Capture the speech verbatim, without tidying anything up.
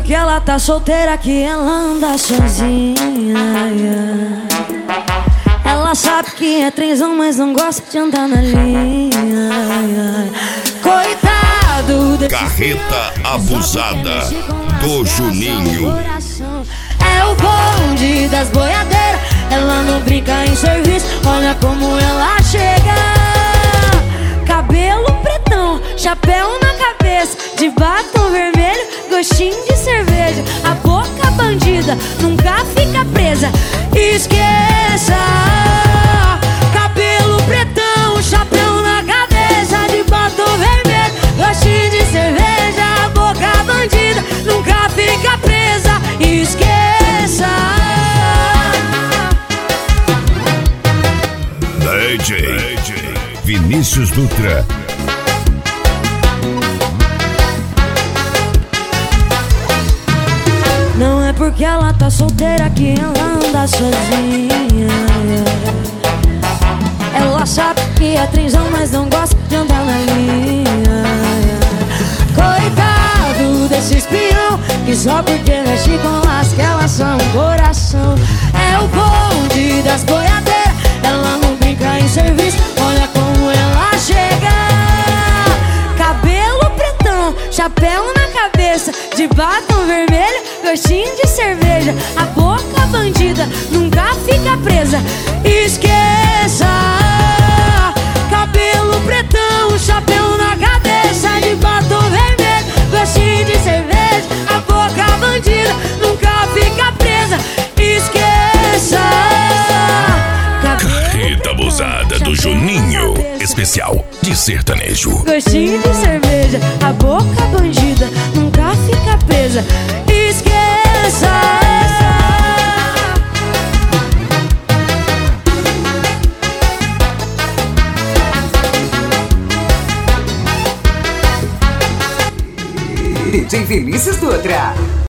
porque ela tá solteira que ela anda sozinha. Ela sabe que é trenzão, mas não gosta de andar na linha. Coitado desse Carreta Abusada do Juninho. É o bonde das boiadeiras. Ela não brinca em serviço. Olha como ela chega. Cabelo pretão, chapéu na cabeça, de batom vermelho, gostinho de cerveja. A boca bandida nunca fica presa. Esqueça. Cabelo pretão, chapéu na cabeça, de batom vermelho, gostinho de cerveja. A boca bandida nunca fica presa. Esqueça. D J Vinícius Dutra. Não é porque ela tá solteira que ela anda sozinha. Ela sabe que é trenzão, mas não gosta de andar na linha. Coitado desse espião, que só porque mexe com as que elas são coração. É o bonde das boiadeiras. Ela não brinca em serviço. Olha como ela chega. Cabelo pretão, chapéu na cabeça, de batom vermelho, gostinho de cerveja. A boca bandida nunca fica presa. Esqueça. Cabelo pretão, chapéu na cabeça, de batom vermelho, gostinho de cerveja. A boca bandida nunca fica presa. Esqueça. Carreta Abusada do Juninho. Especial de sertanejo. Gostinho de cerveja, a boca bandida nunca fica presa. Esqueça. D J Vinícius Dutra.